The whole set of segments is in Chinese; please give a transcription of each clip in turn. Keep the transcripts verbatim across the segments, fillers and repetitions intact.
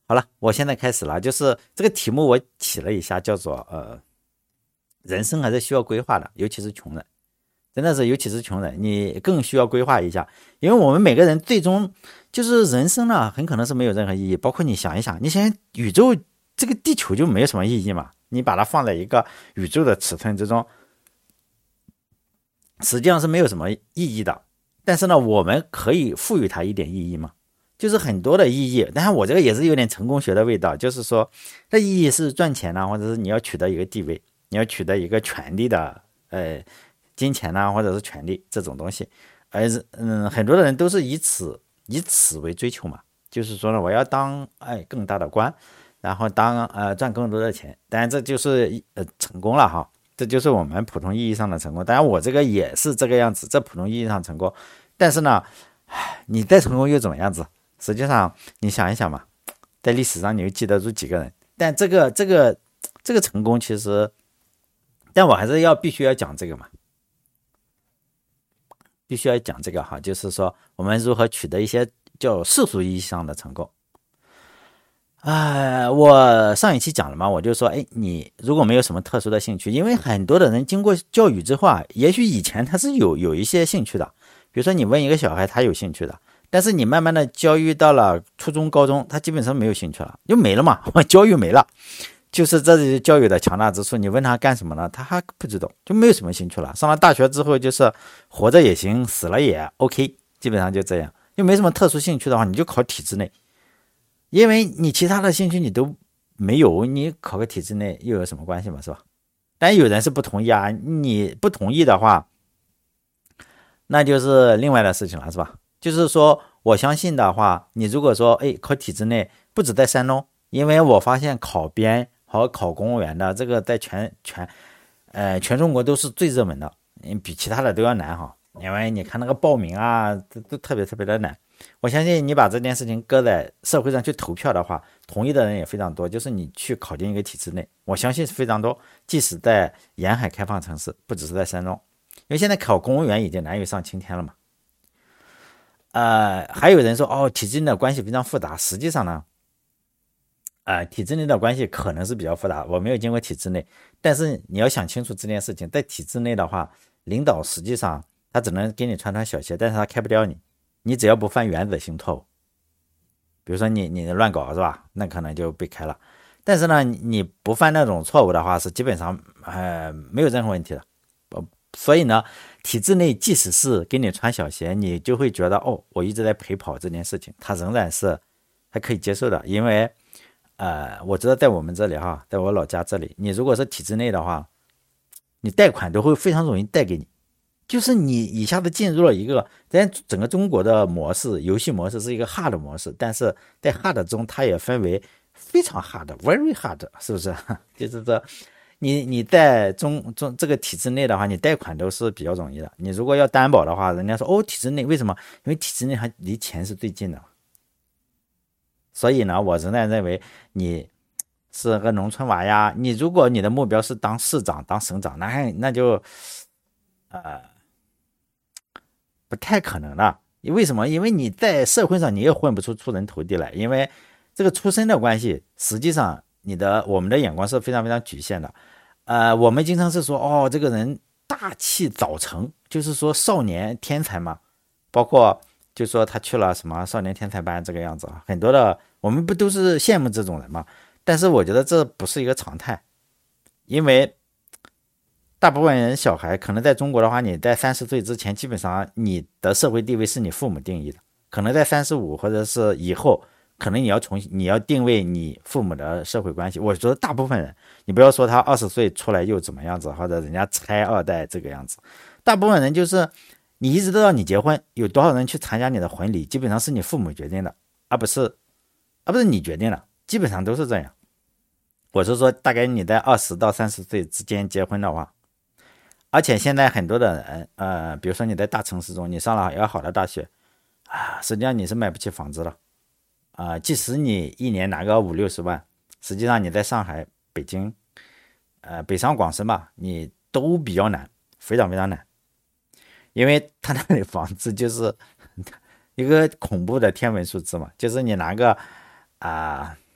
好了，我现在开始了，就是这个题目我起了一下，叫做呃，人生还是需要规划的，尤其是穷人，真的是尤其是穷人，你更需要规划一下，因为我们每个人最终就是人生呢，很可能是没有任何意义。包括你想一想，你想宇宙这个地球就没有什么意义嘛？你把它放在一个宇宙的尺寸之中，实际上是没有什么意义的。但是呢，我们可以赋予它一点意义嘛？就是很多的意义。但是我这个也是有点成功学的味道，就是说，这意义是赚钱呢，或者是你要取得一个地位，你要取得一个权利的，呃，金钱呐、或者是权利这种东西。而是嗯，很多的人都是以此以此为追求嘛，就是说呢，我要当哎更大的官，然后当呃赚更多的钱。当然这就是呃成功了哈。这就是我们普通意义上的成功。当然，我这个也是这个样子，这普通意义上成功。但是呢，你再成功又怎么样子？实际上，你想一想嘛，在历史上你又记得住几个人？但这个这个这个成功其实，但我还是要必须要讲这个嘛，必须要讲这个哈，就是说我们如何取得一些叫世俗意义上的成功。哎，我上一期讲了嘛，我就说，哎，你如果没有什么特殊的兴趣，因为很多的人经过教育之后啊，也许以前他是有有一些兴趣的，比如说你问一个小孩，他有兴趣的，但是你慢慢的教育到了初中、高中，他基本上没有兴趣了，就没了嘛，教育没了，就是这是教育的强大之处。你问他干什么呢，他还不知道，就没有什么兴趣了。上了大学之后，就是活着也行，死了也 OK，基本上就这样。又没什么特殊兴趣的话，你就考体制内。因为你其他的兴趣你都没有，你考个体制内又有什么关系嘛，是吧？但有人是不同意啊，你不同意的话，那就是另外的事情了，是吧？就是说，我相信的话，你如果说，哎，考体制内，不止在山东，因为我发现考编和考公务员的这个在全全呃全中国都是最热门的，比其他的都要难哈。因为你看那个报名啊，都都特别特别的难。我相信你把这件事情搁在社会上去投票的话，同意的人也非常多。就是你去考进一个体制内，我相信是非常多。即使在沿海开放城市，不只是在山东，因为现在考公务员已经难于上青天了嘛。呃，还有人说哦，体制内的关系非常复杂。实际上呢，呃，体制内的关系可能是比较复杂。我没有经过体制内，但是你要想清楚这件事情，在体制内的话，领导实际上他只能给你穿穿小鞋，但是他开不掉你。你只要不犯原则性错误，比如说你你乱搞是吧？那可能就被开了。但是呢，你不犯那种错误的话，是基本上呃没有任何问题的。所以呢，体制内即使是给你穿小鞋，你就会觉得哦，我一直在陪跑这件事情，它仍然是还可以接受的。因为呃，我知道在我们这里哈，在我老家这里，你如果是体制内的话，你贷款都会非常容易贷给你。就是你一下子进入了一个，但整个中国的模式，游戏模式是一个 hard 模式，但是在 hard 中，它也分为非常 hard、very hard，是不是？就是说，你你在中中这个体制内的话，你贷款都是比较容易的。你如果要担保的话，人家说哦，体制内为什么？因为体制内还离钱是最近的。所以呢，我仍然认为你是个农村娃呀。你如果你的目标是当市长、当省长，那那就呃。不太可能的。为什么？因为你在社会上你也混不出出人头地来，因为这个出身的关系，实际上你的我们的眼光是非常非常局限的。呃，我们经常是说，哦，这个人大器早成，就是说少年天才嘛，包括就说他去了什么少年天才班这个样子啊，很多的我们不都是羡慕这种人嘛？但是我觉得这不是一个常态，因为大部分人小孩可能在中国的话，你在三十岁之前，基本上你的社会地位是你父母定义的。可能在三十五或者是以后，可能你要重你要定位你父母的社会关系。我觉得大部分人，你不要说他二十岁出来又怎么样子，或者人家拆二代这个样子，大部分人就是你一直都到你结婚，有多少人去参加你的婚礼，基本上是你父母决定的，而不是而不是你决定的，基本上都是这样。我是说，大概你在二十到三十岁之间结婚的话。而且现在很多的人，呃，比如说你在大城市中，你上了要好的大学啊，实际上你是买不起房子了啊、呃。即使你一年拿个五六十万，实际上你在上海、北京，呃，北上广深吧，你都比较难，非常非常难，因为他那里房子就是一个恐怖的天文数字嘛，就是你拿个啊、呃、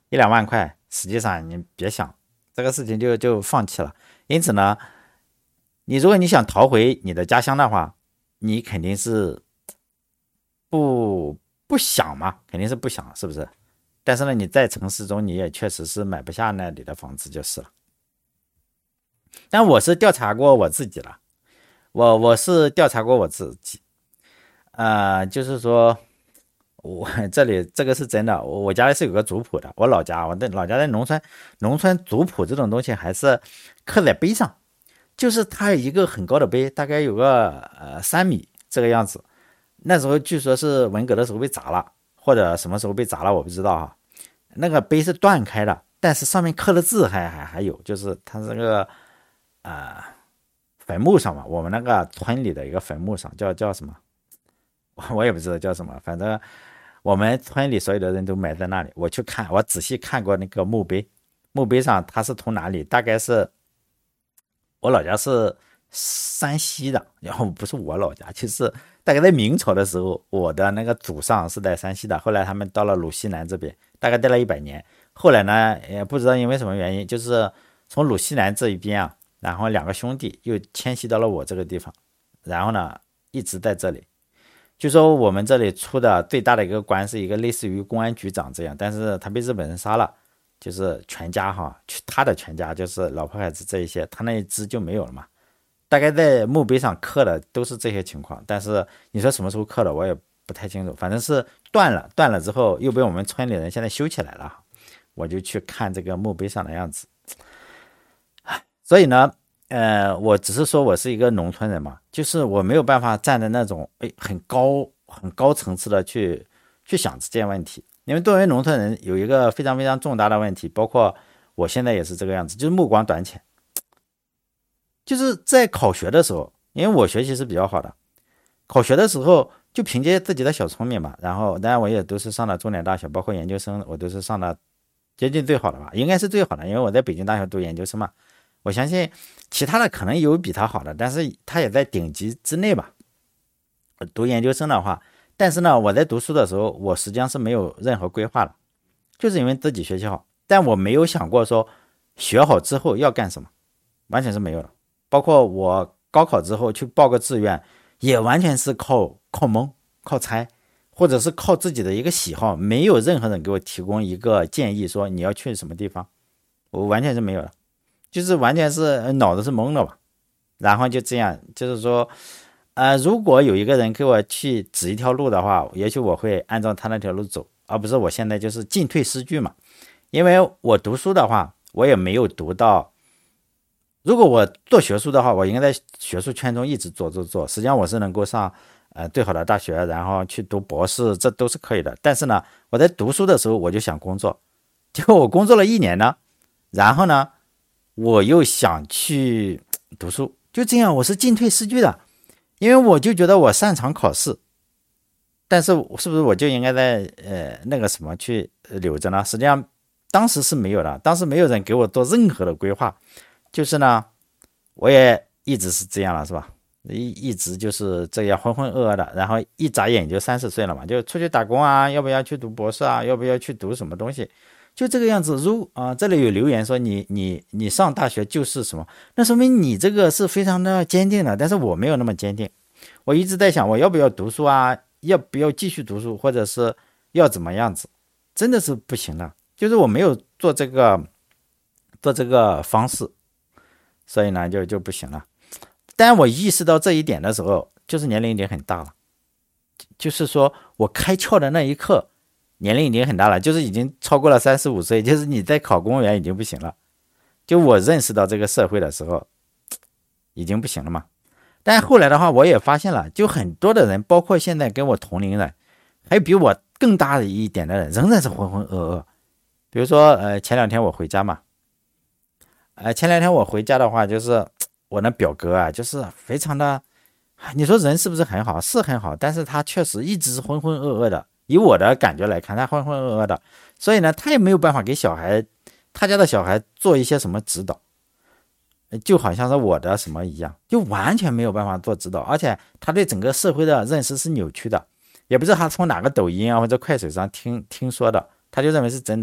一两万块，实际上你别想这个事情就就放弃了。因此呢，你如果你想逃回你的家乡的话，你肯定是不不想嘛，肯定是不想，是不是？但是呢，你在城市中你也确实是买不下那里的房子就是了。但我是调查过我自己了，我我是调查过我自己，呃，就是说。我这里这个是真的，我我家里是有个族谱的，我老家我的老家在农村，农村族谱这种东西还是刻在碑上，就是它有一个很高的碑，大概有个呃三米这个样子。那时候据说是文革的时候被砸了，或者什么时候被砸了我不知道哈。那个碑是断开的，但是上面刻的字还还还有，就是它这个呃坟墓上嘛，我们那个村里的一个坟墓上叫叫什么，我也不知道叫什么，反正。我们村里所有的人都埋在那里，我去看，我仔细看过那个墓碑，墓碑上它是从哪里？大概是我老家是山西的，然后不是我老家，其实大概在明朝的时候，我的那个祖上是在山西的，后来他们到了鲁西南这边，大概待了一百年，后来呢，也不知道因为什么原因，就是从鲁西南这一边啊，然后两个兄弟又迁徙到了我这个地方，然后呢，一直在这里。据说我们这里出的最大的一个官是一个类似于公安局长这样，但是他被日本人杀了，就是全家哈，他的全家就是老婆孩子这一些，他那一支就没有了嘛。大概在墓碑上刻的都是这些情况，但是你说什么时候刻的我也不太清楚，反正是断了，断了之后又被我们村里人现在修起来了，我就去看这个墓碑上的样子。所以呢。呃，我只是说我是一个农村人嘛，就是我没有办法站在那种哎很高很高层次的去去想这件问题，因为作为农村人有一个非常非常重大的问题，包括我现在也是这个样子，就是目光短浅。就是在考学的时候，因为我学习是比较好的，考学的时候就凭借自己的小聪明嘛，然后当然我也都是上了重点大学，包括研究生我都是上的接近最好的吧，应该是最好的，因为我在北京大学读研究生嘛。我相信其他的可能有比他好的，但是他也在顶级之内吧。读研究生的话，但是呢，我在读书的时候，我实际上是没有任何规划的，就是因为自己学习好，但我没有想过说学好之后要干什么，完全是没有的。包括我高考之后去报个志愿，也完全是靠靠蒙、靠猜，或者是靠自己的一个喜好，没有任何人给我提供一个建议说你要去什么地方，我完全是没有的。就是完全是脑子是懵的吧，然后就这样，就是说，呃，如果有一个人给我去指一条路的话，也许我会按照他那条路走，而不是我现在就是进退失据嘛。因为我读书的话，我也没有读到，如果我做学术的话，我应该在学术圈中一直做做做，实际上我是能够上呃最好的大学，然后去读博士，这都是可以的。但是呢，我在读书的时候我就想工作，结果我工作了一年呢，然后呢。我又想去读书，就这样，我是进退失据的，因为我就觉得我擅长考试，但是是不是我就应该在呃那个什么去留着呢？实际上当时是没有的，当时没有人给我做任何的规划，就是呢，我也一直是这样了，是吧？一一直就是这样浑浑噩噩的，然后一眨眼就三十岁了嘛，就出去打工啊，要不要去读博士啊，要不要去读什么东西？就这个样子，如啊、呃，这里有留言说你你你上大学就是什么，那说明你这个是非常的坚定的，但是我没有那么坚定，我一直在想我要不要读书啊，要不要继续读书，或者是要怎么样子，真的是不行的，就是我没有做这个做这个方式，所以呢就就不行了。但我意识到这一点的时候，就是年龄已经很大了，就是说我开窍的那一刻。年龄已经很大了，就是已经超过了三十五岁，就是你在考公务员已经不行了。就我认识到这个社会的时候，已经不行了嘛。但后来的话，我也发现了，就很多的人，包括现在跟我同龄人，还有比我更大的一点的人，仍然是浑浑噩噩。比如说，呃，前两天我回家嘛，呃，前两天我回家的话，就是我那表哥啊，就是非常的，你说人是不是很好？是很好，但是他确实一直是浑浑噩噩的。以我的感觉来看，他浑浑噩噩的，所以呢，他也没有办法给小孩，他家的小孩做一些什么指导，就好像是我的什么一样，就完全没有办法做指导，而且他对整个社会的认识是扭曲的，也不知道他从哪个抖音啊或者快手上听听说的，他就认为是真的。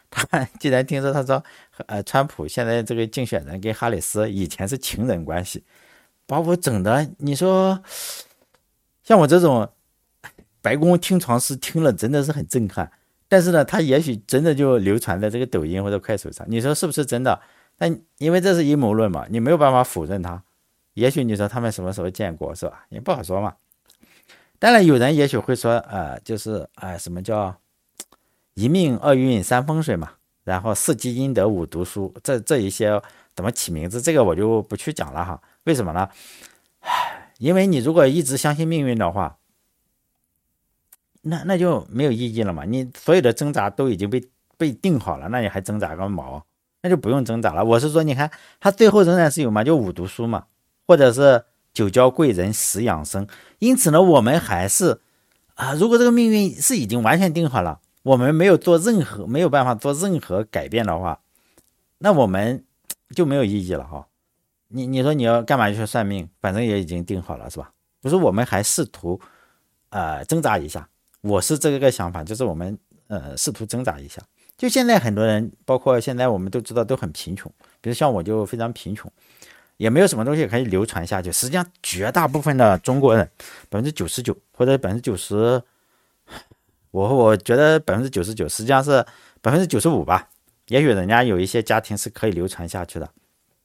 他既然听说他说，呃，川普现在这个竞选人跟哈里斯以前是情人关系，把我整的，你说像我这种白宫听床师听了真的是很震撼。但是呢，他也许真的就流传在这个抖音或者快手上，你说是不是真的？但因为这是阴谋论嘛，你没有办法否认它。也许你说他们什么时候见过是吧？也不好说嘛。当然，有人也许会说，呃，就是啊、呃，什么叫一命二运三风水嘛，然后四积阴德五读书，这这一些怎么起名字，这个我就不去讲了哈。为什么呢？因为你如果一直相信命运的话，那那就没有意义了嘛。你所有的挣扎都已经被被定好了，那你还挣扎个毛？那就不用挣扎了。我是说，你看他最后仍然是有嘛，就五读书嘛，或者是九交贵人，十养生。因此呢，我们还是啊，如果这个命运是已经完全定好了，我们没有做任何没有办法做任何改变的话，那我们就没有意义了哈。你你说你要干嘛去算命？反正也已经定好了是吧？不是，我们还试图呃挣扎一下。我是这个想法，就是我们呃试图挣扎一下。就现在很多人，包括现在我们都知道都很贫穷，比如像我就非常贫穷，也没有什么东西可以流传下去。实际上，绝大部分的中国人，百分之九十九或者百分之九十，我我觉得百分之九十九，实际上是百分之九十五吧。也许人家有一些家庭是可以流传下去的，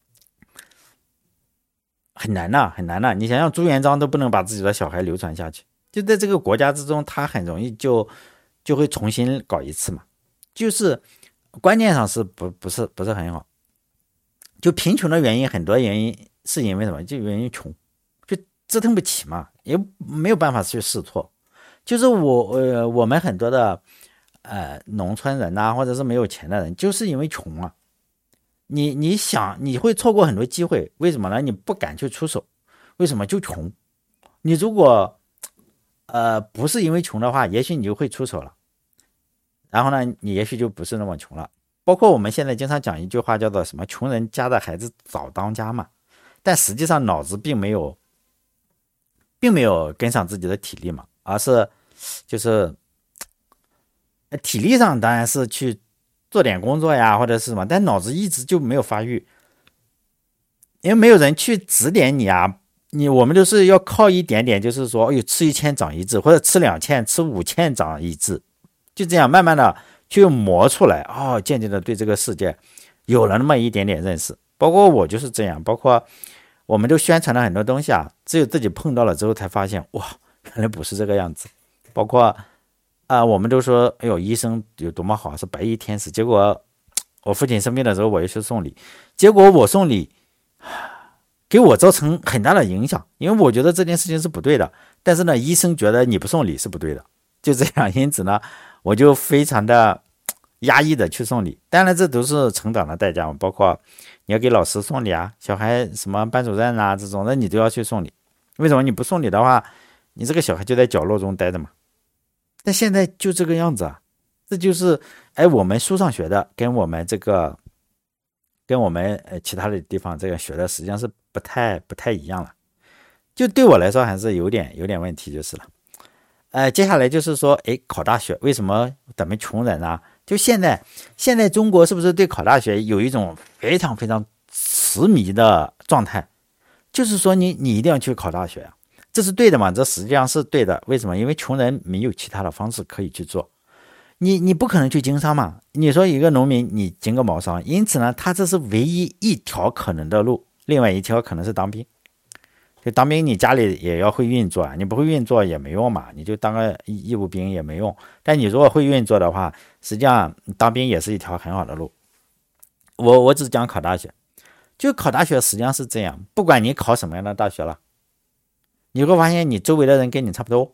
很难呐、啊，很难呐、啊。你想想，朱元璋都不能把自己的小孩流传下去，就在这个国家之中，他很容易就就会重新搞一次嘛。就是观念上是不不是不是很好，就贫穷的原因很多原因是因为什么？就原因穷，就折腾不起嘛，也没有办法去试错。就是我呃我们很多的呃农村人呐、啊，或者是没有钱的人，就是因为穷啊。你你想你会错过很多机会，为什么呢？你不敢去出手，为什么？就穷。你如果呃不是因为穷的话，也许你就会出手了。然后呢，你也许就不是那么穷了。包括我们现在经常讲一句话，叫做什么"穷人家的孩子早当家"嘛，但实际上脑子并没有，并没有跟上自己的体力嘛，而是就是体力上当然是去做点工作呀，或者是什么，但脑子一直就没有发育，因为没有人去指点你啊。你我们都是要靠一点点，就是说，哎呦，吃一堑长一智，或者吃两堑、吃五堑长一智。就这样慢慢的去磨出来，哦，渐渐的对这个世界有了那么一点点认识。包括我就是这样，包括我们都宣传了很多东西啊，只有自己碰到了之后才发现，哇，原来不是这个样子。包括啊、呃，我们都说，哎呦，医生有多么好，是白衣天使。结果我父亲生病的时候，我又去送礼，结果我送礼给我造成很大的影响，因为我觉得这件事情是不对的，但是呢，医生觉得你不送礼是不对的，就这样，因此呢。我就非常的压抑的去送礼，当然这都是成长的代价，包括你要给老师送礼啊，小孩什么班主任啊这种，那你都要去送礼。为什么你不送礼的话，你这个小孩就在角落中待着嘛？但现在就这个样子啊，这就是哎我们书上学的，跟我们这个跟我们呃其他的地方这个学的实际上是不太不太一样了。就对我来说还是有点有点问题就是了。呃，接下来就是说，哎，考大学为什么咱们穷人啊？就现在，现在中国是不是对考大学有一种非常非常痴迷的状态？就是说你，你一定要去考大学啊，这是对的嘛？这实际上是对的。为什么？因为穷人没有其他的方式可以去做，你你不可能去经商嘛。你说一个农民，你经个毛商，因此呢，他这是唯一一条可能的路，另外一条可能是当兵。就当兵，你家里也要会运作啊，你不会运作也没用嘛，你就当个义务兵也没用。但你如果会运作的话，实际上当兵也是一条很好的路。我我只讲考大学，就考大学实际上是这样，不管你考什么样的大学了，你会发现你周围的人跟你差不多，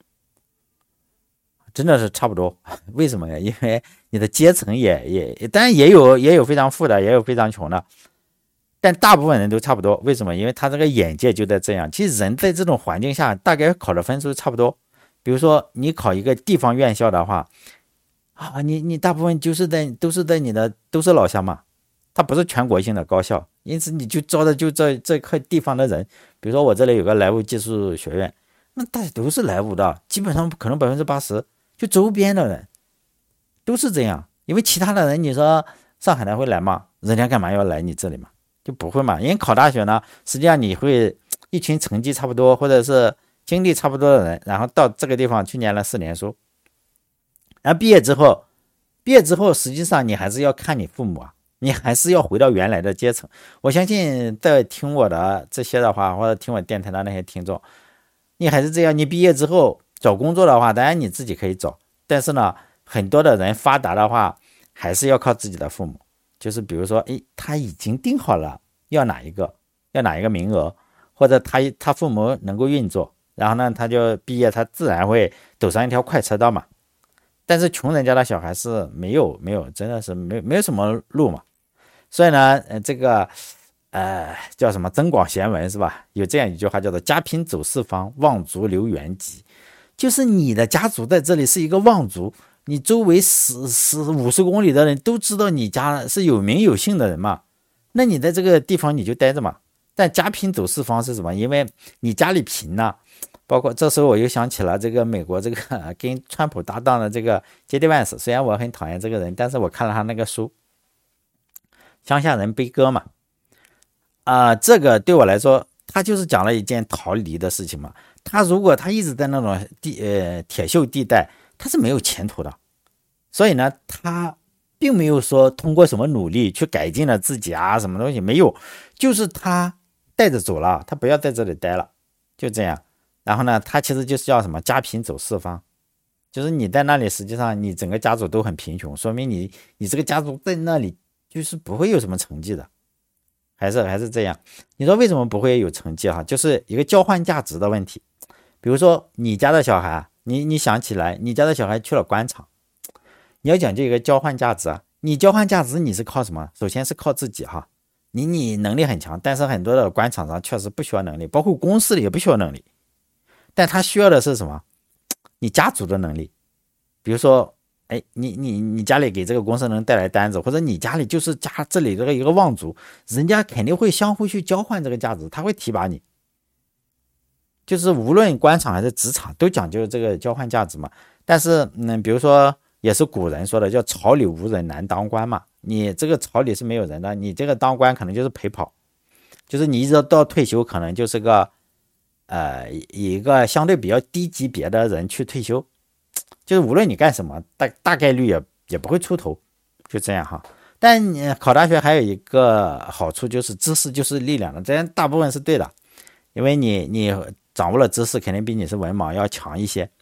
真的是差不多。为什么呀？因为你的阶层也也，当然也有也有非常富的，也有非常穷的。但大部分人都差不多，为什么？因为他这个眼界就在这样。其实人在这种环境下，大概考的分数差不多。比如说你考一个地方院校的话，啊，你你大部分就是在都是在你的都是老乡嘛，它不是全国性的高校，因此你就招的就这这块地方的人。比如说我这里有个莱芜技术学院，那大家都是莱芜的，基本上可能百分之八十就周边的人都是这样。 因为其他的人，你说上海的会来吗？人家干嘛要来你这里嘛？就不会嘛。因为考大学呢，实际上你会一群成绩差不多或者是经历差不多的人，然后到这个地方去念了四年书，然后毕业之后，毕业之后实际上你还是要看你父母啊，你还是要回到原来的阶层。我相信在听我的这些的话，或者听我电台的那些听众，你还是这样。你毕业之后找工作的话，当然你自己可以找，但是呢，很多的人发达的话，还是要靠自己的父母。就是比如说，诶，他已经定好了要哪一个，要哪一个名额，或者他他父母能够运作，然后呢，他就毕业，他自然会走上一条快车道嘛。但是穷人家的小孩是没有没有，真的是没没有什么路嘛。所以呢，呃，这个呃叫什么增广贤文是吧？有这样一句话叫做家贫走四方，望族留原籍。就是你的家族在这里是一个望族，你周围十十五十公里的人都知道你家是有名有姓的人嘛，那你在这个地方你就待着嘛。但家贫走四方是什么？因为你家里贫呢、啊，包括这时候我又想起了这个美国这个跟川普搭档的这个杰迪万斯，虽然我很讨厌这个人，但是我看了他那个书《乡下人悲歌》嘛，啊、呃，这个对我来说，他就是讲了一件逃离的事情嘛。他如果他一直在那种地呃铁锈地带，他是没有前途的。所以呢，他并没有说通过什么努力去改进了自己啊，什么东西没有，就是他带着走了，他不要在这里待了，就这样。然后呢，他其实就是叫什么家贫走四方，就是你在那里，实际上你整个家族都很贫穷，说明你你这个家族在那里就是不会有什么成绩的，还是还是这样。你说为什么不会有成绩哈？就是一个交换价值的问题。比如说你家的小孩，你你想起来，你家的小孩去了官场，你要讲究一个交换价值啊。你交换价值你是靠什么？首先是靠自己哈，你你能力很强，但是很多的官场上确实不需要能力，包括公司里也不需要能力，但他需要的是什么？你家族的能力。比如说，哎，你你你家里给这个公司能带来单子，或者你家里就是家这里的一个望族，人家肯定会相互去交换这个价值，他会提拔你。就是无论官场还是职场都讲究这个交换价值嘛。但是嗯，比如说也是古人说的叫朝里无人难当官嘛，你这个朝里是没有人的，你这个当官可能就是陪跑，就是你一直到退休可能就是个呃一个相对比较低级别的人去退休，就是无论你干什么大大概率也也不会出头，就这样哈。但你考大学还有一个好处就是知识就是力量的，这样大部分是对的，因为你你掌握了知识肯定比你是文盲要强一些。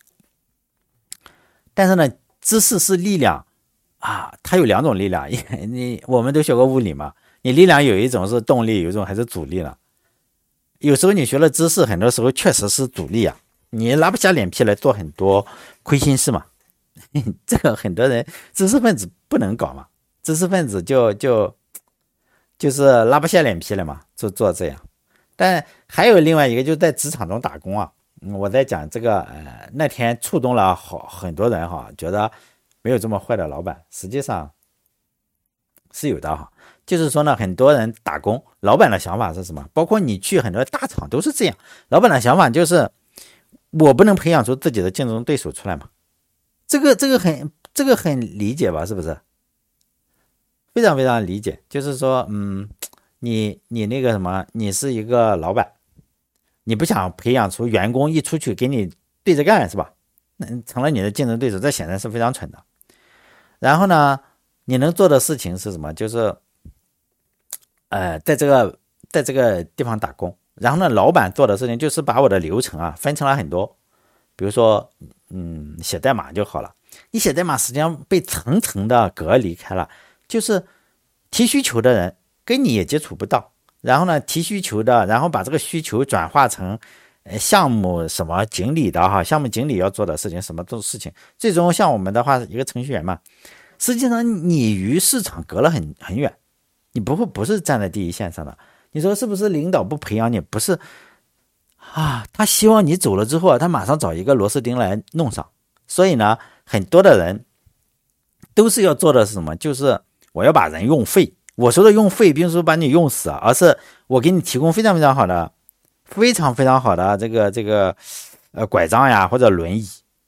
但是呢，知识是力量啊，它有两种力量，你我们都学过物理嘛，你力量有一种是动力，有一种还是阻力了。有时候你学了知识，很多时候确实是阻力啊，你拉不下脸皮来做很多亏心事嘛。这个很多人知识分子不能搞嘛，知识分子就就就是拉不下脸皮了嘛，就做这样。但还有另外一个，就是在职场中打工啊。我在讲这个，呃，那天触动了好很多人哈，觉得没有这么坏的老板，实际上是有的哈。就是说呢，很多人打工，老板的想法是什么？包括你去很多大厂都是这样，老板的想法就是我不能培养出自己的竞争对手出来嘛。这个这个很这个很理解吧？是不是？非常非常理解，就是说，嗯，你你那个什么，你是一个老板。你不想培养出员工一出去给你对着干是吧？那成了你的竞争对手，这显然是非常蠢的。然后呢，你能做的事情是什么？就是呃，在这个在这个地方打工。然后呢，老板做的事情就是把我的流程啊分成了很多，比如说嗯，写代码就好了。你写代码实际上被层层的隔离开了，就是提需求的人跟你也接触不到。然后呢，提需求的，然后把这个需求转化成呃项目什么经理的哈，项目经理要做的事情，什么做事情，最终像我们的话，一个程序员嘛，实际上你与市场隔了很很远，你不会不是站在第一线上的。你说是不是领导不培养你？不是啊，他希望你走了之后，他马上找一个螺丝钉来弄上。所以呢，很多的人都是要做的是什么？就是我要把人用废。我说的用废并不是把你用死啊，而是我给你提供非常非常好的非常非常好的这个这个呃拐杖呀或者轮椅，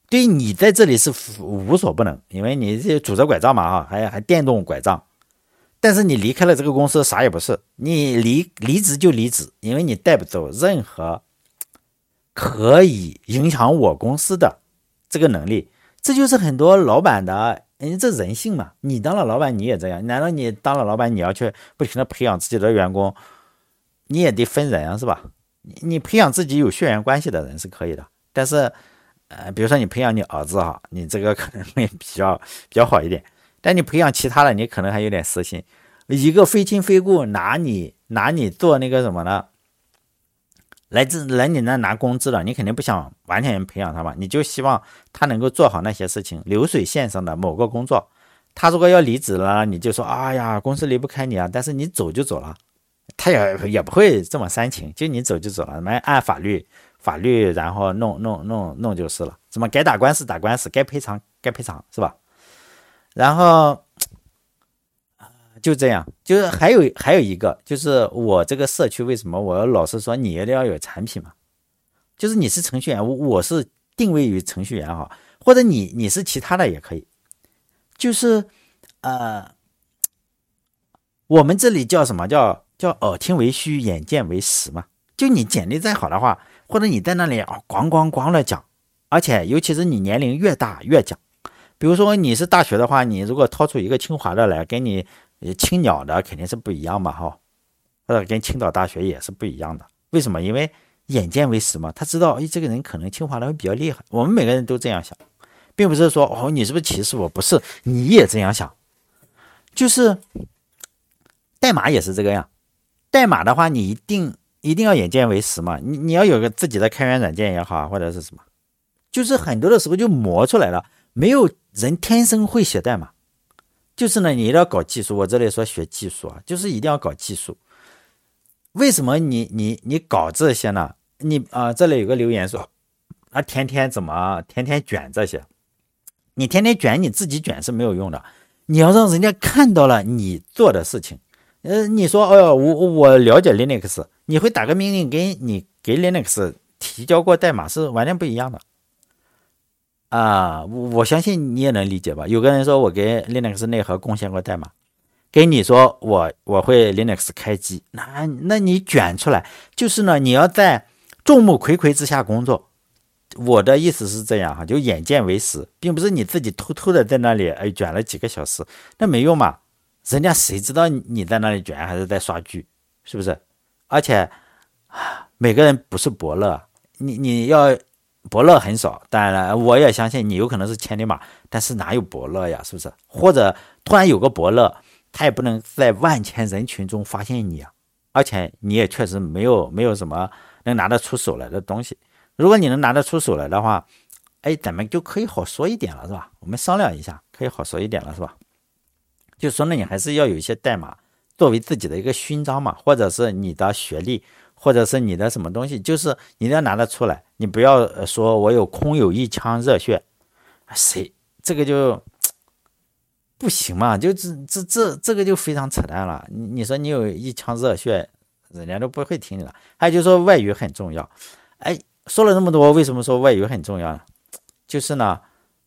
对你在这里是无所不能，因为你这拄着拐杖嘛哈，还还电动拐杖。但是你离开了这个公司啥也不是，你离离职就离职，因为你带不走任何可以影响我公司的这个能力。这就是很多老板的，嗯，这人性嘛。你当了老板你也这样，难道你当了老板你要去不停的培养自己的员工，你也得分人啊，是吧？你培养自己有血缘关系的人是可以的，但是呃，比如说你培养你儿子哈，你这个可能会比较比较好一点，但你培养其他的，你可能还有点私心。一个非亲非故拿你拿你做那个什么呢？来自来你那拿工资的，你肯定不想完全培养他嘛，你就希望他能够做好那些事情，流水线上的某个工作。他如果要离职了，你就说哎呀，公司离不开你啊，但是你走就走了，他也也不会这么煽情，就你走就走了，我们按法律法律，然后弄弄弄弄就是了。什么该打官司打官司，该赔偿该赔偿，是吧？然后就这样，就是还有还有一个，就是我这个社区为什么我老是说你一定要有产品嘛？就是你是程序员，我我是定位于程序员哈，或者你你是其他的也可以，就是呃，我们这里叫什么叫叫耳听为虚，眼见为实嘛。就你简历再好的话，或者你在那里啊咣咣咣的讲，而且尤其是你年龄越大越讲。比如说你是大学的话，你如果掏出一个清华的来跟你青鸟的肯定是不一样嘛哈，或者跟青岛大学也是不一样的。为什么？因为眼见为实嘛，他知道哎这个人可能清华的会比较厉害。我们每个人都这样想，并不是说哦你是不是歧视我，不是，你也这样想。就是代码也是这个样，代码的话你一定一定要眼见为实嘛，你你要有个自己的开源软件也好，或者是什么，就是很多的时候就磨出来了。没有人天生会写代码，就是呢，你一定要搞技术。我这里说学技术啊，就是一定要搞技术。为什么你你你搞这些呢？你啊、呃，这里有个留言说啊，天天怎么天天卷这些？你天天卷你自己卷是没有用的，你要让人家看到了你做的事情。呃，你说哦哟，我我了解 Linux， 你会打个命令给你给 Linux 提交过代码是完全不一样的。啊，我相信你也能理解吧。有个人说我给 Linux 内核贡献过代码，跟你说我我会 Linux 开机，那那你卷出来，就是呢，你要在众目睽睽之下工作。我的意思是这样哈，就眼见为实，并不是你自己偷偷的在那里哎卷了几个小时，那没用嘛。人家谁知道你在那里卷还是在刷剧，是不是？而且每个人不是伯乐，你你要。伯乐很少，当然了，我也相信你有可能是千里马，但是哪有伯乐呀，是不是？或者突然有个伯乐，他也不能在万千人群中发现你啊，而且你也确实没有没有什么能拿得出手来的东西。如果你能拿得出手来的话，哎，咱们就可以好说一点了，是吧？我们商量一下，可以好说一点了，是吧？就说呢，你还是要有一些代码作为自己的一个勋章嘛，或者是你的学历。或者是你的什么东西，就是你一定要拿得出来，你不要说我有空有一腔热血，谁这个就不行嘛，就这这这这个就非常扯淡了。你你说你有一腔热血，人家都不会听你了。还有就是说外语很重要，哎，说了那么多，为什么说外语很重要呢？就是呢，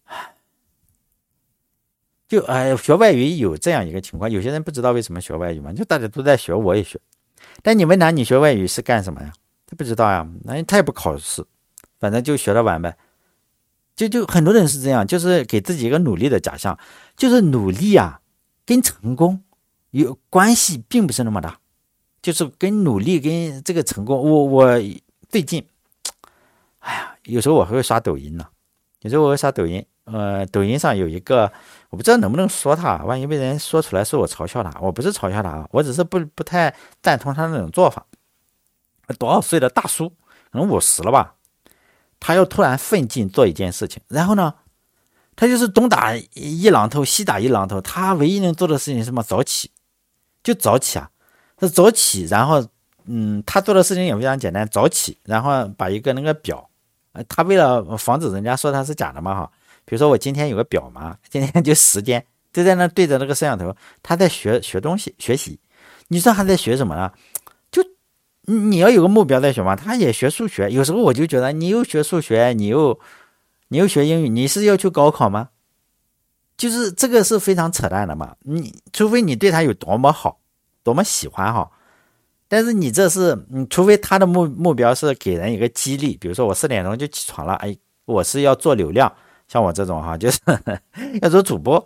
就哎学外语有这样一个情况，有些人不知道为什么学外语嘛，就大家都在学，我也学。但你问他你学外语是干什么呀？他不知道呀，那他也不考试，反正就学着玩呗。就就很多人是这样，就是给自己一个努力的假象，就是努力啊，跟成功有关系并不是那么大，就是跟努力跟这个成功，我我最近，哎呀，有时候我还会刷抖音呢，有时候我会刷抖音，呃，抖音上有一个。我不知道能不能说他，万一被人说出来是我嘲笑他，我不是嘲笑他啊，我只是不不太赞同他那种做法。多少岁的大叔，可能五十了吧，他要突然奋进做一件事情，然后呢，他就是东打一榔头西打一榔头，他唯一能做的事情是什么？早起，就早起啊，他早起，然后嗯，他做的事情也非常简单，早起，然后把一个那个表，他为了防止人家说他是假的嘛哈。比如说我今天有个表嘛，今天就时间就在那对着那个摄像头，他在学学东西学习。你说他在学什么呢？就你要有个目标在学嘛，他也学数学。有时候我就觉得你又学数学，你又你又学英语，你是要去高考吗？就是这个是非常扯淡的嘛。你除非你对他有多么好，多么喜欢哈，但是你这是，嗯，除非他的目目标是给人一个激励，比如说我四点钟就起床了，哎，我是要做流量，像我这种哈，就是呵呵要做主播。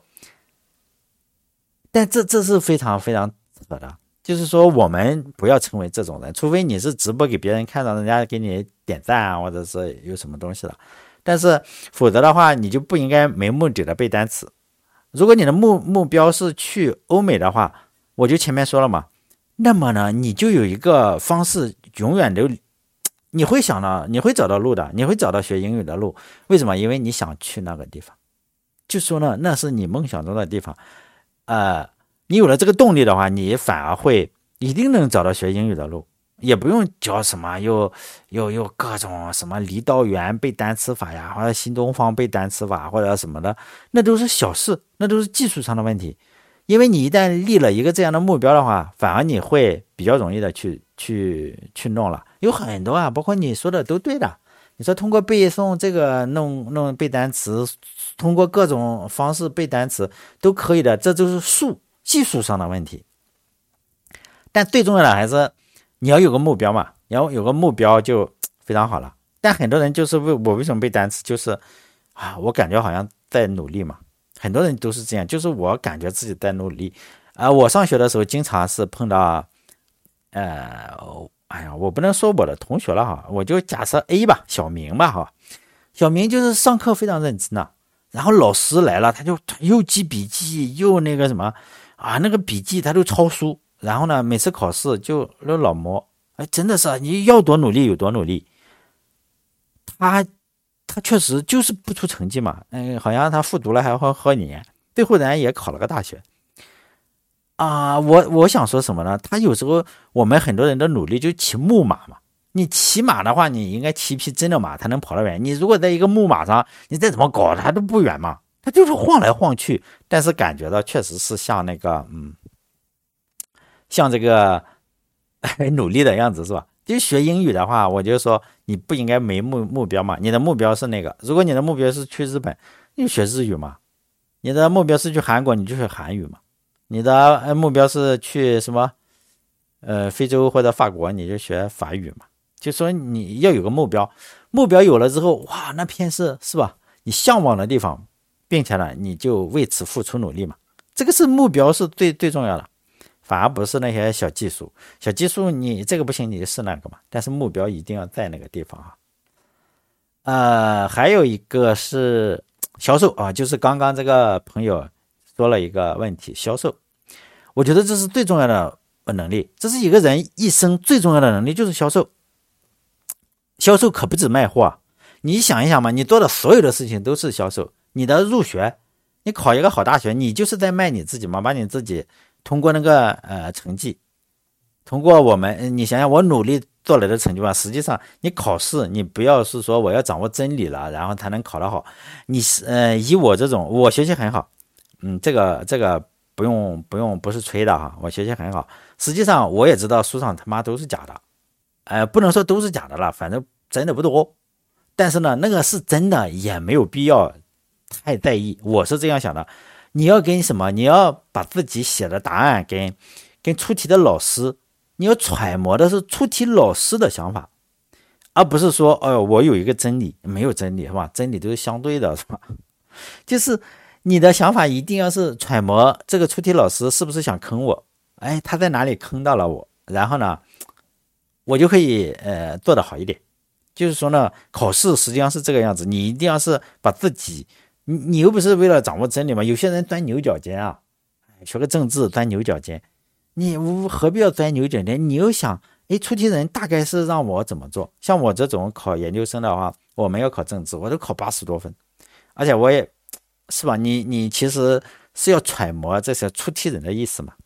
但这这是非常非常扯的，就是说我们不要成为这种人，除非你是直播给别人看到，人家给你点赞啊，或者是有什么东西了，但是否则的话，你就不应该没目的的背单词。如果你的目目标是去欧美的话，我就前面说了嘛，那么呢，你就有一个方式，永远都你会想到，你会找到路的，你会找到学英语的路。为什么？因为你想去那个地方，就说呢，那是你梦想中的地方。呃，你有了这个动力的话，你反而会一定能找到学英语的路，也不用教什么又又又各种什么离岛园背单词法呀，或者新东方背单词法或者什么的，那都是小事，那都是技术上的问题。因为你一旦立了一个这样的目标的话，反而你会比较容易的去去去弄了。有很多啊，包括你说的都对的。你说通过背诵这个弄弄背单词，通过各种方式背单词都可以的，这就是术技术上的问题。但最重要的还是你要有个目标嘛，你要有个目标就非常好了。但很多人就是为我为什么背单词，就是啊，我感觉好像在努力嘛。很多人都是这样，就是我感觉自己在努力啊、呃。我上学的时候经常是碰到，呃，哎呀，我不能说我的同学了哈，我就假设 A 吧，小明吧哈，小明就是上课非常认真的，然后老师来了，他就他又记笔记又那个什么啊，那个笔记他都抄书，然后呢，每次考试就那老模，哎，真的是你要多努力有多努力，他。他确实就是不出成绩嘛，嗯，好像他复读了还好好年，最后人也考了个大学啊。我我想说什么呢？他有时候我们很多人的努力就骑木马嘛，你骑马的话，你应该骑一匹真的马才能跑得远。你如果在一个木马上，你再怎么搞，它都不远嘛，它就是晃来晃去。但是感觉到确实是像那个，嗯，像这个努力的样子是吧？就学英语的话，我就说你不应该没目目标嘛。你的目标是那个，如果你的目标是去日本，你就学日语嘛；你的目标是去韩国，你就学韩语嘛；你的目标是去什么呃非洲或者法国，你就学法语嘛。就说你要有个目标，目标有了之后，哇，那片是是吧？你向往的地方，并且呢，你就为此付出努力嘛。这个是目标是最最重要的。反而不是那些小技术，小技术你这个不行，你是那个嘛。但是目标一定要在那个地方啊。呃，还有一个是销售啊，就是刚刚这个朋友说了一个问题，销售，我觉得这是最重要的能力，这是一个人一生最重要的能力，就是销售。销售可不止卖货啊，你想一想嘛，你做的所有的事情都是销售。你的入学，你考一个好大学，你就是在卖你自己嘛，把你自己。通过那个呃成绩，通过我们，你想想我努力做来的成绩吧。实际上，你考试，你不要是说我要掌握真理了，然后才能考得好。你是呃以我这种，我学习很好，嗯，这个这个不用不用不是吹的哈，我学习很好。实际上我也知道书上他妈都是假的，呃，不能说都是假的了，反正真的不多。但是呢，那个是真的，也没有必要太在意。我是这样想的。你要跟什么？你要把自己写的答案跟跟出题的老师，你要揣摩的是出题老师的想法，而不是说，哦，我有一个真理，没有真理是吧？真理都是相对的，是吧？就是你的想法一定要是揣摩这个出题老师是不是想坑我？哎，他在哪里坑到了我？然后呢，我就可以呃做得好一点。就是说呢，考试实际上是这个样子，你一定要是把自己。你你又不是为了掌握真理嘛？有些人钻牛角尖啊，学个政治钻牛角尖，你何必要钻牛角尖？你又想，哎，出题人大概是让我怎么做？像我这种考研究生的话，我们要考政治，我都考八十多分，而且我也是吧？你你其实是要揣摩这些出题人的意思嘛？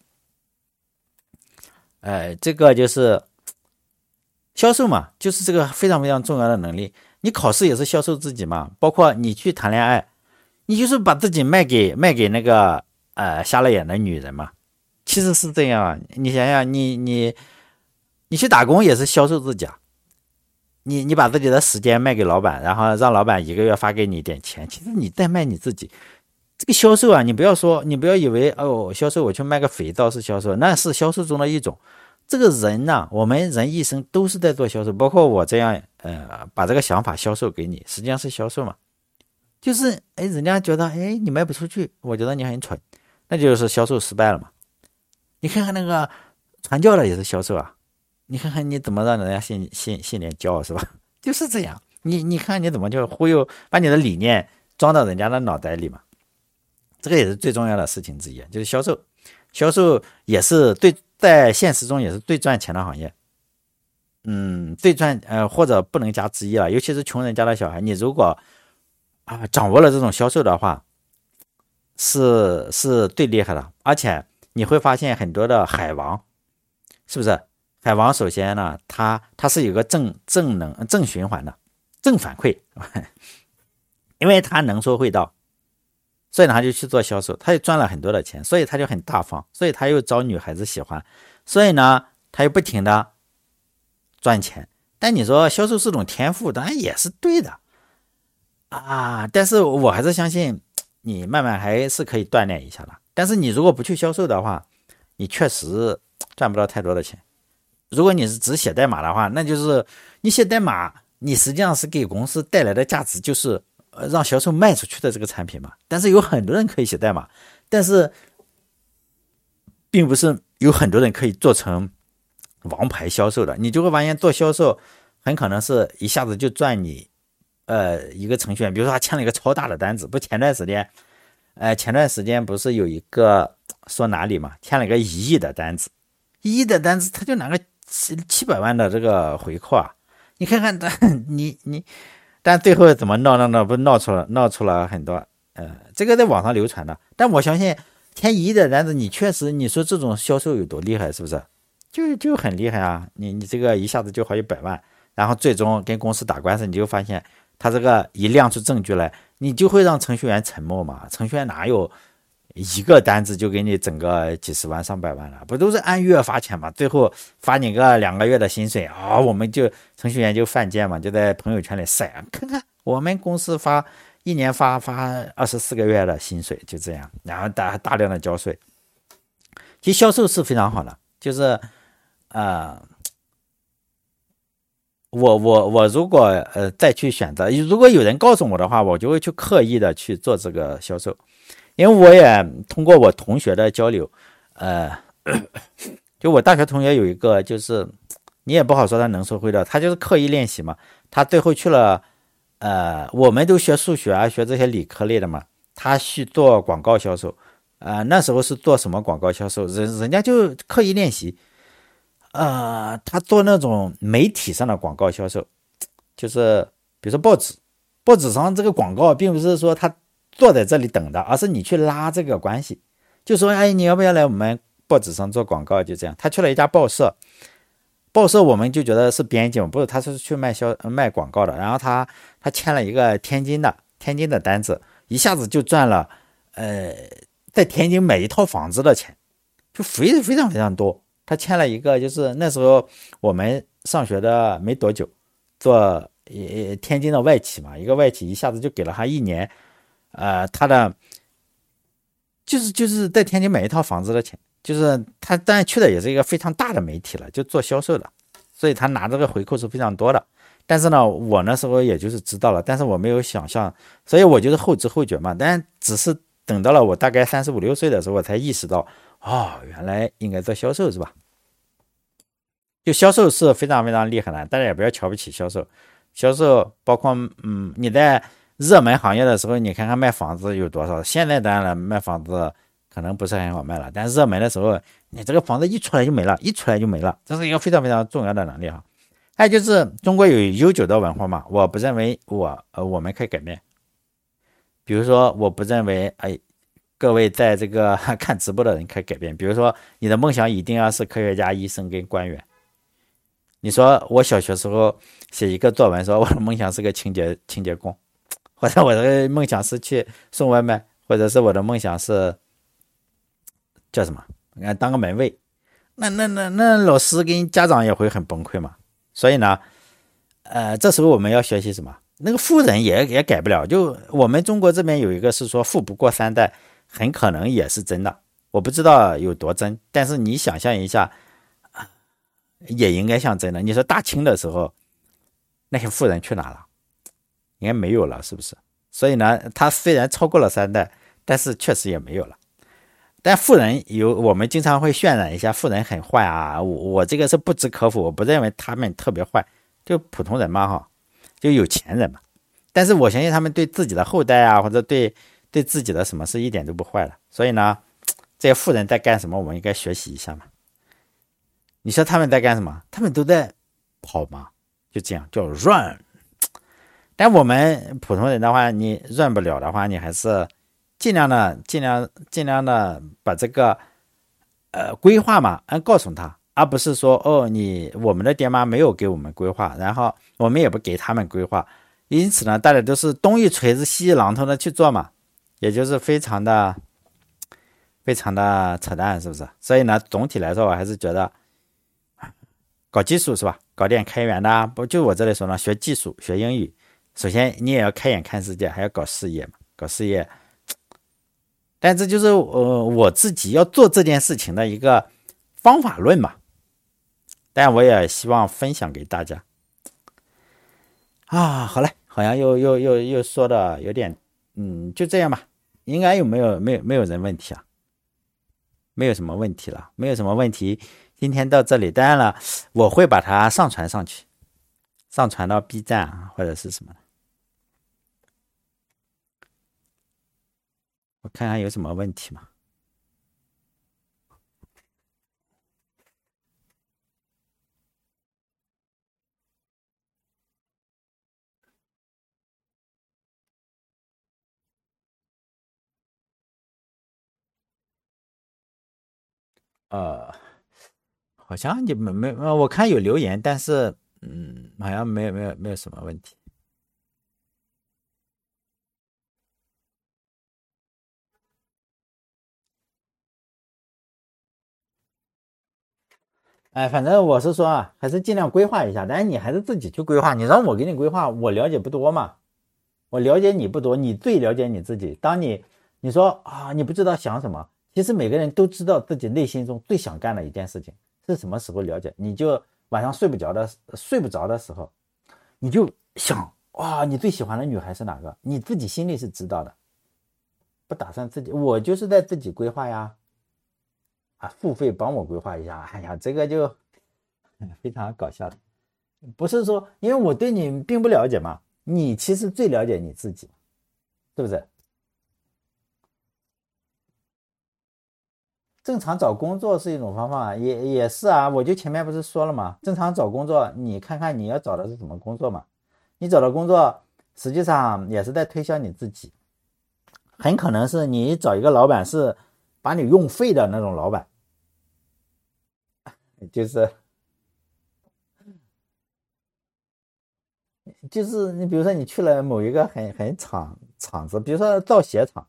哎，这个就是销售嘛，就是这个非常非常重要的能力。你考试也是销售自己嘛，包括你去谈恋爱。你就是把自己卖给卖给那个呃瞎了眼的女人嘛，其实是这样啊。你想想，你你你去打工也是销售自己啊。 你你把自己的时间卖给老板，然后让老板一个月发给你一点钱，其实你在卖你自己。这个销售啊，你不要说，你不要以为哦，销售我去卖个肥皂是销售，那是销售中的一种。这个人呢、啊，我们人一生都是在做销售，包括我这样，呃，把这个想法销售给你，实际上是销售嘛。就是哎，人家觉得哎你卖不出去，我觉得你很蠢，那就是销售失败了嘛。你看看那个传教的也是销售啊，你看看你怎么让人家信信信念教是吧？就是这样，你你看你怎么就忽悠，把你的理念装到人家的脑袋里嘛。这个也是最重要的事情之一，就是销售。销售也是对，在现实中也是最赚钱的行业。嗯，最赚呃或者不能加之一了，尤其是穷人家的小孩，你如果啊掌握了这种销售的话，是是最厉害的。而且你会发现很多的海王，是不是？海王首先呢，它它是有个正正能正循环的正反馈，因为他能说会道。所以呢，他就去做销售，他就赚了很多的钱，所以他就很大方，所以他又招女孩子喜欢，所以呢，他又不停的赚钱。但你说销售是种天赋，当然也是对的啊，但是我还是相信你慢慢还是可以锻炼一下的。但是你如果不去销售的话，你确实赚不到太多的钱。如果你是只写代码的话，那就是你写代码，你实际上是给公司带来的价值就是让销售卖出去的这个产品嘛。但是有很多人可以写代码，但是并不是有很多人可以做成王牌销售的。你就会发现做销售很可能是一下子就赚你呃一个程序员，比如说他签了一个超大的单子，不前段时间呃前段时间不是有一个说哪里嘛，签了一个一亿的单子，一亿的单子他就拿个七百万的这个回扣啊，你看看你你但最后怎么闹闹闹不闹出了闹出了很多呃这个在网上流传的。但我相信签一亿的单子，你确实你说这种销售有多厉害，是不是？就就很厉害啊，你你这个一下子就好几百万，然后最终跟公司打官司，你就发现他这个一亮出证据来，你就会让程序员沉默嘛。程序员哪有一个单子就给你整个几十万上百万了，不都是按月发钱嘛？最后发你个两个月的薪水啊、哦，我们就程序员就犯贱嘛，就在朋友圈里晒啊，看看我们公司发一年发发二十四个月的薪水，就这样，然后大大量的交税。其实销售是非常好的，就是呃，我我我如果呃再去选择，如果有人告诉我的话，我就会去刻意的去做这个销售。因为我也通过我同学的交流，呃，就我大学同学有一个，就是你也不好说他能说会道，他就是刻意练习嘛。他最后去了，呃，我们都学数学啊，学这些理科类的嘛。他去做广告销售，呃，那时候是做什么广告销售？人人家就刻意练习，呃，他做那种媒体上的广告销售，就是比如说报纸，报纸上这个广告并不是说他坐在这里等的，而是你去拉这个关系，就说哎，你要不要来我们报纸上做广告？就这样，他去了一家报社，报社我们就觉得是编辑，不是，他是去卖销卖广告的。然后他他签了一个天津的天津的单子，一下子就赚了呃在天津买一套房子的钱，就非非常非常多。他签了一个，就是那时候我们上学的没多久，做呃天津的外企嘛，一个外企一下子就给了他一年。呃，他的就是就是在天津买一套房子的钱，就是他当然去的也是一个非常大的媒体了，就做销售的，所以他拿这个回扣是非常多的。但是呢，我那时候也就是知道了，但是我没有想象，所以我就是后知后觉嘛。但只是等到了我大概三十五六岁的时候，我才意识到，哦，原来应该做销售是吧？就销售是非常非常厉害的，大家也不要瞧不起销售。销售包括嗯你在热门行业的时候，你看看卖房子有多少？现在当然了，卖房子可能不是很好卖了，但是热门的时候，你这个房子一出来就没了，一出来就没了，这是一个非常非常重要的能力哈。还有就是中国有悠久的文化嘛，我不认为我呃我们可以改变。比如说，我不认为哎，各位在这个看直播的人可以改变。比如说，你的梦想一定要是科学家、医生跟官员。你说我小学时候写一个作文，说我的梦想是个清洁清洁工。或者我的梦想是去送外卖，或者是我的梦想是叫什么？当个门卫。那那那那老师跟家长也会很崩溃嘛。所以呢， 呃，这时候我们要学习什么？那个富人也也改不了，就我们中国这边有一个是说富不过三代，很可能也是真的，我不知道有多真，但是你想象一下，也应该像真的。你说大清的时候，那些富人去哪了？应该没有了，是不是？所以呢，他虽然超过了三代，但是确实也没有了。但富人有，我们经常会渲染一下富人很坏啊，我我这个是不置可否，我不认为他们特别坏，就普通人嘛哈，就有钱人嘛。但是我相信他们对自己的后代啊，或者对对自己的什么是一点都不坏的。所以呢，这些富人在干什么，我们应该学习一下嘛。你说他们在干什么？他们都在跑嘛，就这样叫 run。但我们普通人的话，你 run 不了的话，你还是尽量的、尽量、尽量的把这个呃规划嘛，嗯，告诉他，而不是说哦，你我们的爹妈没有给我们规划，然后我们也不给他们规划，因此呢，大家都是东一锤子西一榔头的去做嘛，也就是非常的、非常的扯淡，是不是？所以呢，总体来说，我还是觉得搞技术是吧？搞点开源的啊，不就我这里说呢，学技术、学英语，首先你也要开眼看世界，还要搞事业嘛，搞事业。但这就是呃我自己要做这件事情的一个方法论嘛。但我也希望分享给大家啊。好嘞，好像又又又又说的有点，嗯，就这样吧。应该有没有没有没有人问题啊？没有什么问题了，没有什么问题。今天到这里，当然了，我会把它上传上去，上传到 B 站啊，或者是什么。我看看有什么问题吗？呃，好像你没没，我看有留言，但是嗯，好像没有没有没有什么问题。哎，反正我是说啊，还是尽量规划一下，但是你还是自己去规划。你让我给你规划，我了解不多嘛，我了解你不多，你最了解你自己。当你你说啊，你不知道想什么，其实每个人都知道自己内心中最想干的一件事情是什么时候了解，你就晚上睡不着的睡不着的时候，你就想哇，你最喜欢的女孩是哪个？你自己心里是知道的，不打算自己，我就是在自己规划呀。啊，付费帮我规划一下，哎呀，这个就非常搞笑的。不是说因为我对你并不了解嘛，你其实最了解你自己，是不是？正常找工作是一种方法，也也是啊。我就前面不是说了嘛，正常找工作，你看看你要找的是什么工作嘛？你找的工作实际上也是在推销你自己，很可能是你找一个老板是把你用废的那种老板，就是就是你比如说你去了某一个很很厂厂子，比如说造鞋厂，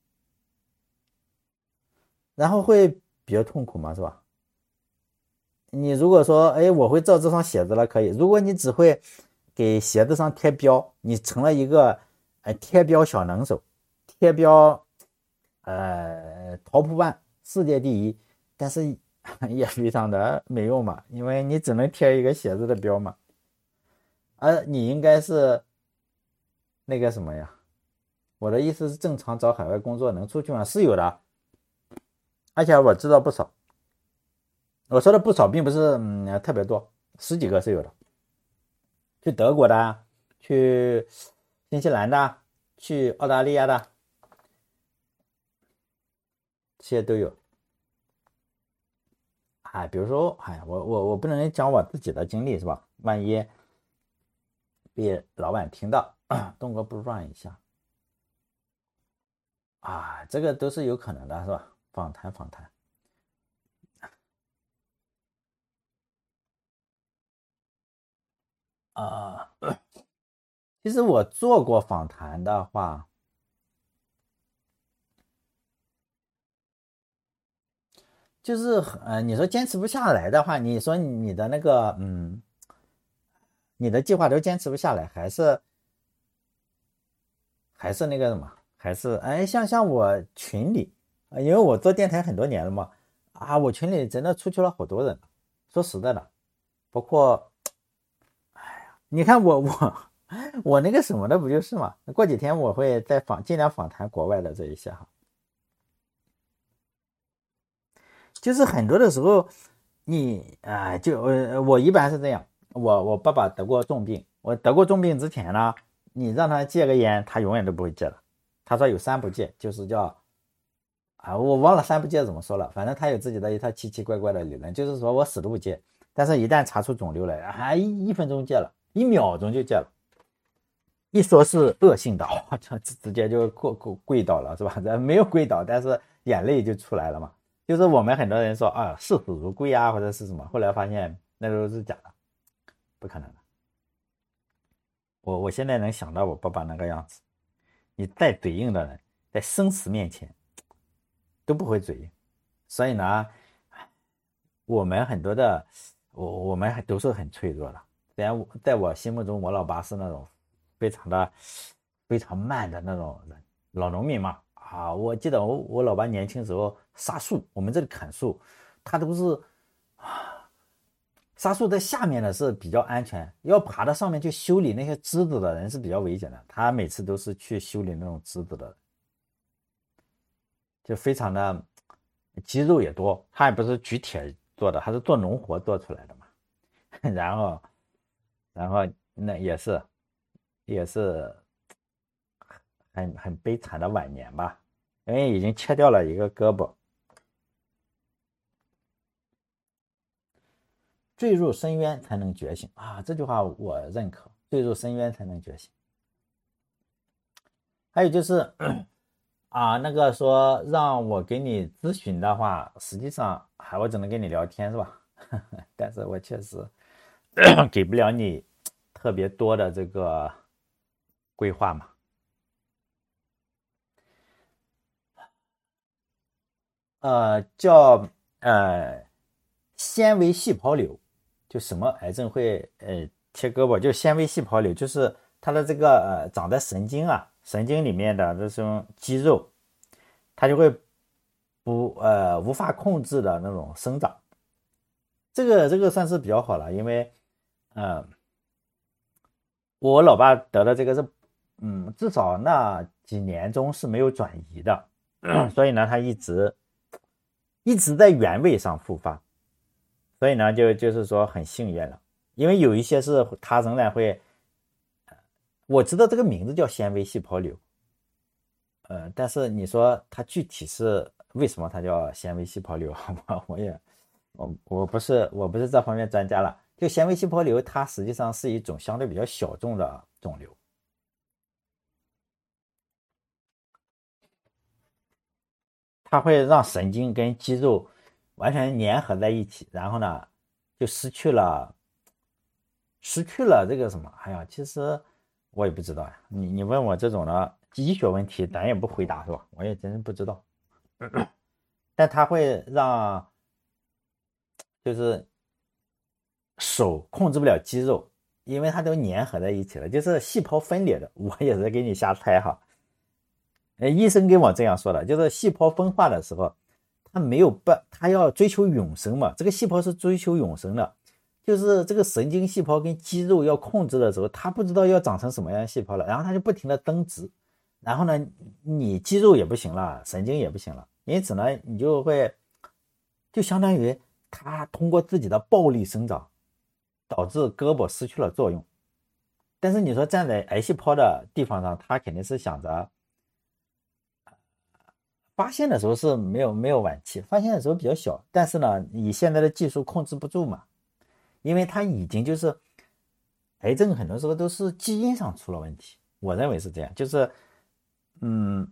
然后会比较痛苦嘛，是吧？你如果说，哎，我会造这双鞋子了，可以。如果你只会给鞋子上贴标，你成了一个呃贴标小能手，贴标呃 top one 世界第一，但是也非常的没用嘛，因为你只能贴一个鞋子的标嘛。而你应该是那个什么呀？我的意思是，正常找海外工作能出去吗？是有的，而且我知道不少。我说的不少，并不是嗯特别多，十几个是有的。去德国的，去新西兰的，去澳大利亚的，这些都有。哎，比如说，哎，我我我不能讲我自己的经历是吧？万一被老板听到，东哥不 run 一下啊，这个都是有可能的，是吧？访谈访谈。啊、呃其实我做过访谈的话，就是呃，你说坚持不下来的话，你说你的那个嗯你的计划都坚持不下来，还是还是那个什么，还是哎，像像我群里，因为我做电台很多年了嘛，啊，我群里真的出去了好多人，说实在的，包括，哎呀，你看我我我那个什么的不就是嘛？过几天我会再访尽量访谈国外的这一些哈，就是很多的时候你啊、呃就呃我一般是这样，我我爸爸得过重病，我得过重病之前呢，你让他戒个烟，他永远都不会戒的。他说有三不戒，就是叫啊，我忘了三不戒怎么说了，反正他有自己的一套奇奇怪怪的理论，就是说我死都不戒，但是一旦查出肿瘤来，啊，一一分钟戒了，一秒钟就戒了。一说是恶性的，我操，直接就跪跪跪倒了，是吧？没有跪倒，但是眼泪就出来了嘛。就是我们很多人说啊，视死如归啊，或者是什么，后来发现那都是假的，不可能的。我我现在能想到我爸爸那个样子，你再嘴硬的人，在生死面前都不会嘴硬。所以呢，我们很多的，我我们都是很脆弱的。虽然在我心目中，我老爸是那种非常的非常慢的那种人，老农民嘛。啊，我记得我我老爸年轻时候杀树，我们这里砍树，他都是啊，杀树在下面的是比较安全，要爬到上面去修理那些枝子的人是比较危险的。他每次都是去修理那种枝子的，就非常的肌肉也多。他也不是举铁做的，他是做农活做出来的嘛。然后，然后那也是也是很很悲惨的晚年吧，因为已经切掉了一个胳膊。坠入深渊才能觉醒啊，这句话我认可，坠入深渊才能觉醒。还有就是啊，那个说让我给你咨询的话，实际上还我只能跟你聊天是吧？但是我确实给不了你特别多的这个规划嘛。呃，叫呃纤维细胞瘤，就什么癌症会呃切胳膊，就纤维细胞瘤，就是它的这个呃长在神经啊，神经里面的这种肌肉，它就会不呃无法控制的那种生长。这个这个算是比较好了，因为呃我老爸得的这个是嗯至少那几年中是没有转移的，所以呢他一直一直在原位上复发，所以呢就就是说很幸运了，因为有一些是它仍然会，我知道这个名字叫纤维细胞瘤，呃，但是你说它具体是为什么它叫纤维细胞瘤，我我也我我不是我不是这方面专家了。就纤维细胞瘤，它实际上是一种相对比较小众的肿瘤，它会让神经跟肌肉完全粘合在一起，然后呢就失去了失去了这个什么，哎呀，其实我也不知道呀。你你问我这种的医学问题，咱也不回答是吧？我也真是不知道。但它会让就是手控制不了肌肉，因为它都粘合在一起了，就是细胞分裂的。我也是给你瞎猜哈。呃，医生跟我这样说的，就是细胞分化的时候，它没有办，它要追求永生嘛。这个细胞是追求永生的，就是这个神经细胞跟肌肉要控制的时候，它不知道要长成什么样的细胞了，然后它就不停的增殖，然后呢，你肌肉也不行了，神经也不行了，因此呢，你就会就相当于它通过自己的暴力生长，导致胳膊失去了作用。但是你说站在癌细胞的地方上，它肯定是想着。发现的时候是没有没有晚期，发现的时候比较小，但是呢，以现在的技术控制不住嘛，因为它已经就是癌症很多时候都是基因上出了问题，我认为是这样，就是嗯，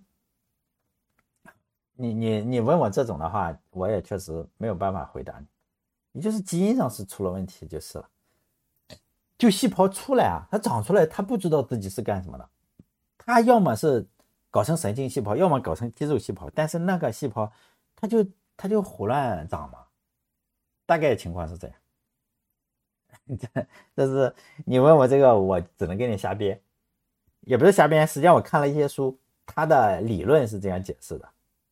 你你你问我这种的话，我也确实没有办法回答你，你就是基因上是出了问题就是了，就细胞出来啊，它长出来它不知道自己是干什么的，它要么是搞成神经细胞，要么搞成肌肉细胞，但是那个细胞它就它就胡乱长嘛，大概情况是这样。 这这是你问我这个，我只能给你瞎编，也不是瞎编，实际上我看了一些书，它的理论是这样解释的。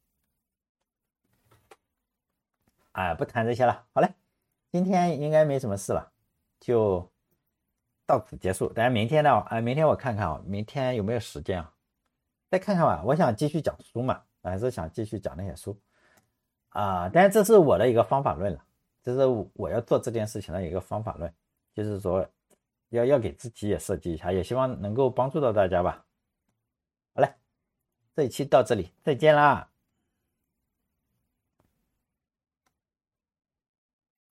哎，不谈这些了，好嘞，今天应该没什么事了，就到此结束。当然明天呢，啊，明天我看看啊，明天有没有时间啊？再看看吧。我想继续讲书嘛，还是想继续讲那些书啊。但是这是我的一个方法论了，这是我要做这件事情的一个方法论，就是说要要给自己也设计一下，也希望能够帮助到大家吧。好嘞，这一期到这里，再见啦。